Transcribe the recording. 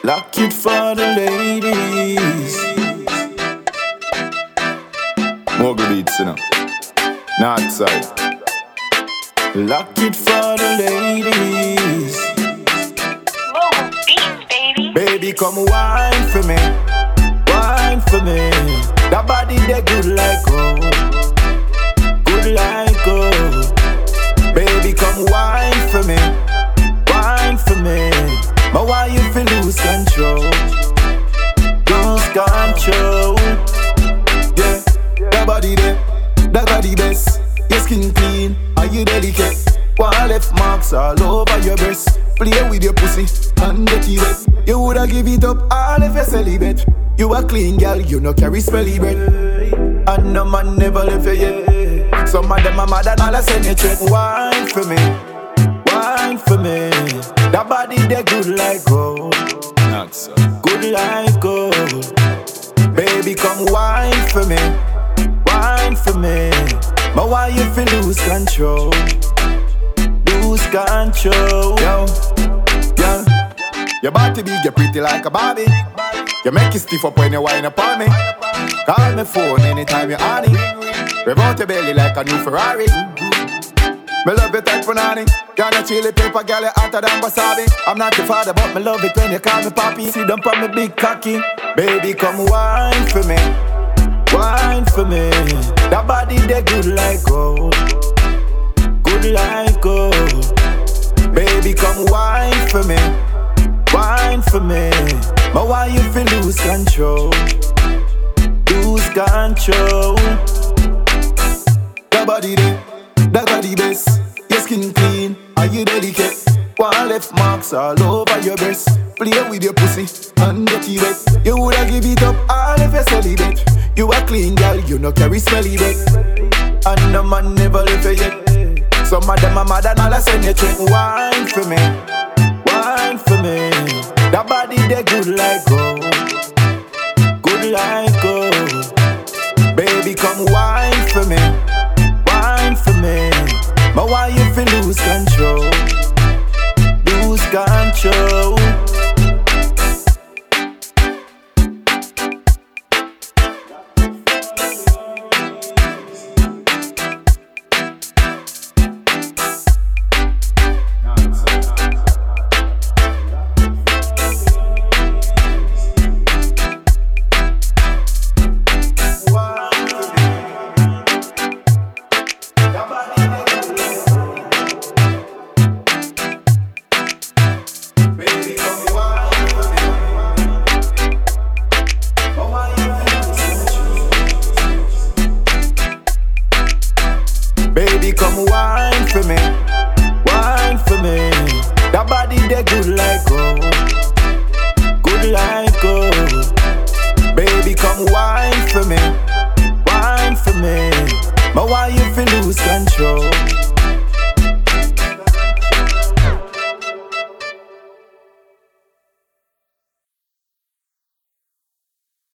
Lock it for the ladies. Mogul beats, you know. North side. Lock it for the ladies. Mogul beats, baby. Baby, come wine for me. Wine for me. That body, they good like gold. Good like gold. Baby, come wine for me. Wine for me. But why you feel lose control? Lose control. Yeah, that body there, that body best. Your skin clean, are you delicate? One left marks all over your breast. Play with your pussy and get it wet. You woulda give it up all if you celibate. You a clean girl, you no carry smelly breath. And no man never left you yet. Some of them are mad and all I send you check. Wine for me, wine for me. That body they good like gold. Not so. Good like gold. Baby come wine for me. Wine for me. But why you feel lose control? Lose control. Yo, yo. Your body big, you pretty like a Barbie. You make it stiff up when you whine upon me. Call me phone anytime you're on it. Rev out your belly like a new Ferrari. Me love you type punani. You're not chili paper, girl, you're hotter than wasabi. I'm not your father, but me love it when you call me papi. See them from me big cocky. Baby, come wine for me. Wine for me. That body, they good like gold. Good like gold. Baby, come wine for me. Wine for me. But why you feel lose control? Lose control. That body there, that body best. Your skin clean, are you delicate? One left marks all over your breast. Play with your pussy and get it wet. You woulda give it up all if you celibate. You a clean girl, you no carry smelly breath. And no man never left you yet. Some of them are mad and all I send you check. Wine for me, wine for me. That body they good like gold. Good like gold. Baby come wine for me. Wine for me. But why you feel lose control? Lose control. Baby, come wine for me, wine for me. That body they good like gold, good like gold. Baby, come wine for me, wine for me. But why you feel lose control?